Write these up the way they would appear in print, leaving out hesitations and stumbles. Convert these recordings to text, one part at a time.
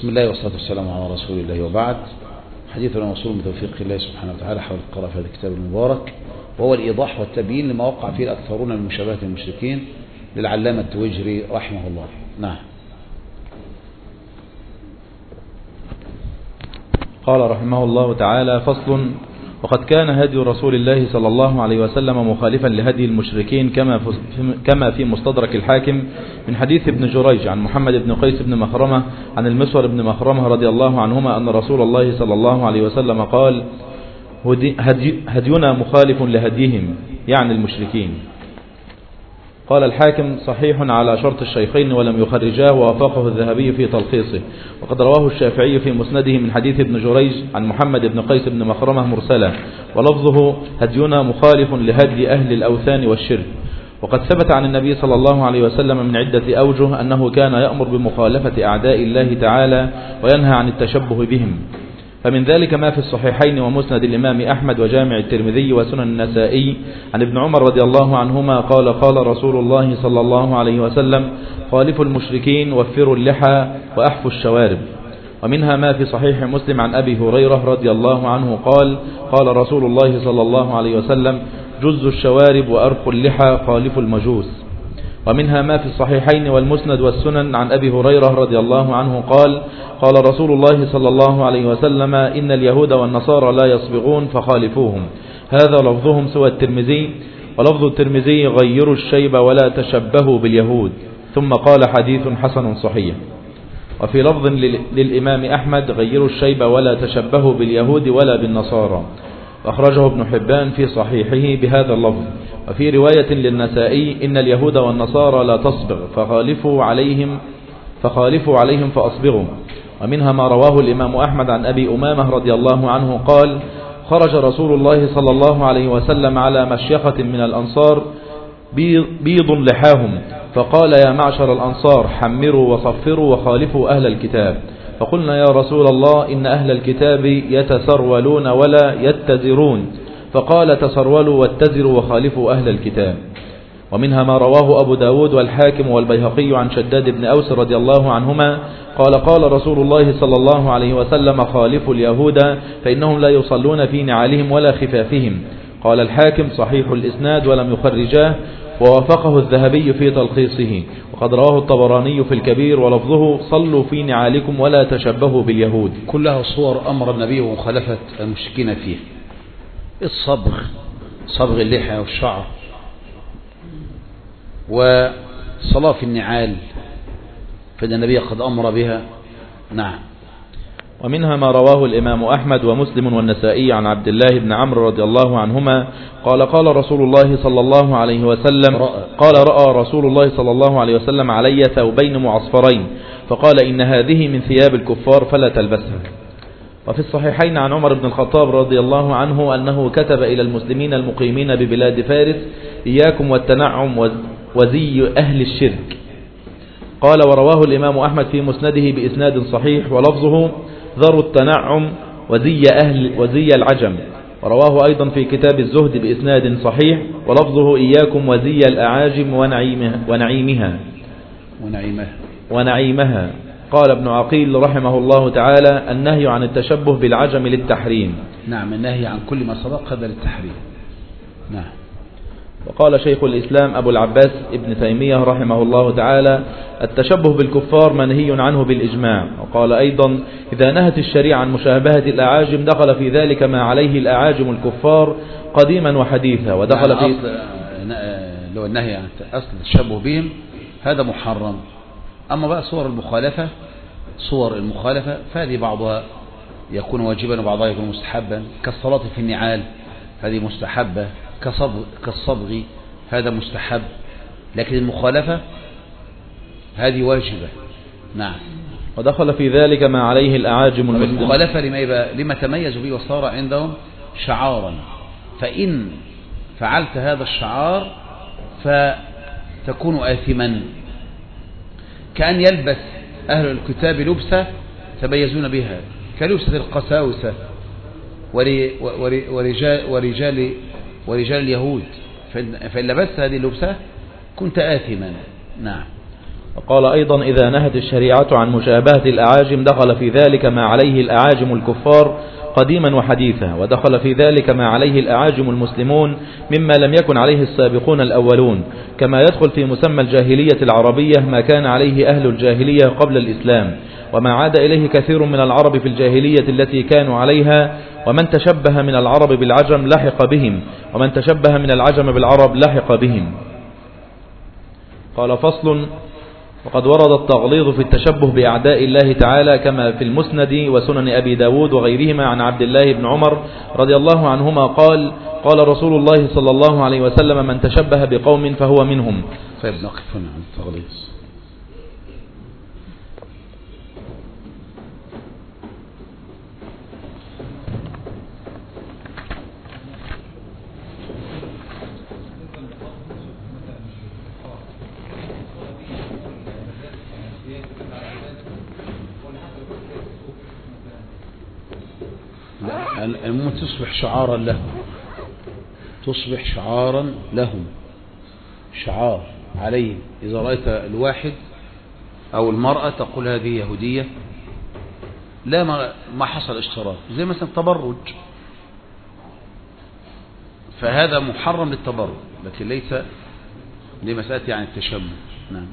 بسم الله والصلاة والسلام على رسول الله، وبعد. حديثنا موصول بتوفيق الله سبحانه وتعالى حول القراءة في هذا الكتاب المبارك، وهو الإيضاح والتبيين لما وقع فيه الأكثرون من مشابهة المشركين للعلامة التويجري رحمه الله. نعم. قال رحمه الله تعالى: فصل. وقد كان هدي رسول الله صلى الله عليه وسلم مخالفا لهدي المشركين كما في مستدرك الحاكم من حديث ابن جريج عن محمد بن قيس بن مخرمة عن المسور بن مخرمة رضي الله عنهما أن رسول الله صلى الله عليه وسلم قال: هدينا مخالف لهديهم، يعني المشركين. قال الحاكم: صحيح على شرط الشيخين ولم يخرجاه، ووافقه الذهبي في تلخيصه. وقد رواه الشافعي في مسنده من حديث ابن جريج عن محمد بن قيس بن مخرمة مرسلا، ولفظه: هدينا مخالف لهدي أهل الأوثان والشرك. وقد ثبت عن النبي صلى الله عليه وسلم من عدة أوجه أنه كان يأمر بمخالفة أعداء الله تعالى وينهى عن التشبه بهم. فمن ذلك ما في الصحيحين ومسند الإمام أحمد وجامع الترمذي وسنن النسائي عن ابن عمر رضي الله عنهما قال: قال رسول الله صلى الله عليه وسلم: خالفوا المشركين، وفروا اللحى، وأحفوا الشوارب. ومنها ما في صحيح مسلم عن أبي هريرة رضي الله عنه قال: قال رسول الله صلى الله عليه وسلم: جزوا الشوارب وأرخوا اللحى، خالفوا المجوس. ومنها ما في الصحيحين والمسند والسنن عن أبي هريرة رضي الله عنه قال: قال رسول الله صلى الله عليه وسلم: إن اليهود والنصارى لا يصبغون فخالفوهم. هذا لفظهم سوى الترمذي، ولفظ الترمذي: غيروا الشيب ولا تشبهوا باليهود. ثم قال: حديث حسن صحيح. وفي لفظ للإمام أحمد: غيروا الشيب ولا تشبهوا باليهود ولا بالنصارى. أخرجه ابن حبان في صحيحه بهذا اللفظ. وفي رواية للنسائي: إن اليهود والنصارى لا تصبغ فخالفوا عليهم فأصبغوا. ومنها ما رواه الإمام أحمد عن أبي أمامة رضي الله عنه قال: خرج رسول الله صلى الله عليه وسلم على مشيخة من الأنصار بيض لحاهم، فقال: يا معشر الأنصار، حمروا وصفروا وخالفوا أهل الكتاب. فقلنا: يا رسول الله، إن أهل الكتاب يتسرولون ولا يتزرون. فقال: تسرولوا واتزروا وخالفوا أهل الكتاب. ومنها ما رواه أبو داود والحاكم والبيهقي عن شداد بن أوس رضي الله عنهما قال: قال رسول الله صلى الله عليه وسلم: خالفوا اليهود فإنهم لا يصلون في نعالهم ولا خفافهم. قال الحاكم: صحيح الإسناد ولم يخرجاه، ووافقه الذهبي في تلخيصه. وقد رواه الطبراني في الكبير، ولفظه: صلوا في نعالكم ولا تشبهوا باليهود. كلها صور أمر النبي ومخالفة المشركين فيه: صبغ اللحى والشعر، وصلاة في النعال، فإن النبي قد أمر بها. نعم. ومنها ما رواه الإمام أحمد ومسلم والنسائي عن عبد الله بن عمرو رضي الله عنهما قال: قال رسول الله صلى الله عليه وسلم: رأى رسول الله صلى الله عليه وسلم علي ثوبين معصفرين، فقال: إن هذه من ثياب الكفار فلا تلبسها. وفي الصحيحين عن عمر بن الخطاب رضي الله عنه أنه كتب إلى المسلمين المقيمين ببلاد فارس: إياكم والتنعم وزي أهل الشرك. قال: ورواه الإمام أحمد في مسنده بإسناد صحيح، ولفظه: ذروا التنعم وزي العجم. ورواه أيضا في كتاب الزهد بإسناد صحيح، ولفظه: إياكم وزي الأعاجم ونعيمها. قال ابن عقيل رحمه الله تعالى: النهي عن التشبه بالعجم للتحريم. نعم، النهي عن كل ما سبق هذا للتحريم. نعم. وقال شيخ الإسلام أبو العباس ابن تيمية رحمه الله تعالى: التشبه بالكفار منهي عنه بالإجماع. وقال أيضا: إذا نهت الشريعة عن مشابهة الأعاجم دخل في ذلك ما عليه الأعاجم الكفار قديما وحديثا، ودخل يعني في لو النهي عن أصل التشبه بهم هذا محرم. أما بقى صور المخالفة فهذه بعضها يكون واجبا وبعضها يكون مستحبا، كالصلاة في النعال هذه مستحبة، كالصبغ هذا مستحب، لكن المخالفة هذه واجبة. نعم. ودخل في ذلك ما عليه الأعاجم المخالفة لما تميزوا به وصار عندهم شعارا، فإن فعلت هذا الشعار فتكون آثما، كأن يلبس أهل الكتاب لبسة تميزون بها، كلبسة القساوسة ورجال اليهود، فإن لبست هذه اللبسة كنت آثما. نعم. وقال أيضا إذا نهت الشريعة عن مشابهة الأعاجم دخل في ذلك ما عليه الأعاجم الكفار قديما وحديثا، ودخل في ذلك ما عليه الأعاجم المسلمون مما لم يكن عليه السابقون الأولون، كما يدخل في مسمى الجاهلية العربية ما كان عليه أهل الجاهلية قبل الإسلام وما عاد إليه كثير من العرب في الجاهلية التي كانوا عليها، ومن تشبه من العرب بالعجم لحق بهم، ومن تشبه من العجم بالعرب لحق بهم. قال فصل: وقد ورد التغليظ في التشبه بأعداء الله تعالى كما في المسند وسنن أبي داود وغيرهما عن عبد الله بن عمر رضي الله عنهما قال: قال رسول الله صلى الله عليه وسلم: من تشبه بقوم فهو منهم. طيب نقف هنا عن التغليظ. المهم تصبح شعارا لهم، تصبح شعارا لهم، شعار عليهم. إذا رأيت الواحد أو المرأة تقول هذه يهودية، لا ما حصل اشتراك، زي مثلا التبرج، فهذا محرم للتبرج لكن ليس لمسألة يعني التشبه. نعم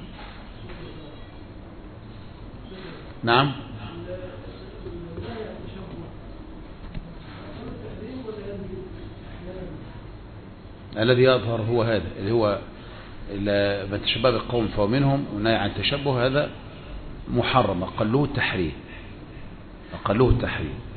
نعم. الذي يظهر هو هذا اللي هو من تشبه بالقوم فهو منهم، والنهي عن التشبه هذا محرم، أقلوه التحريم، أقلوه التحريم.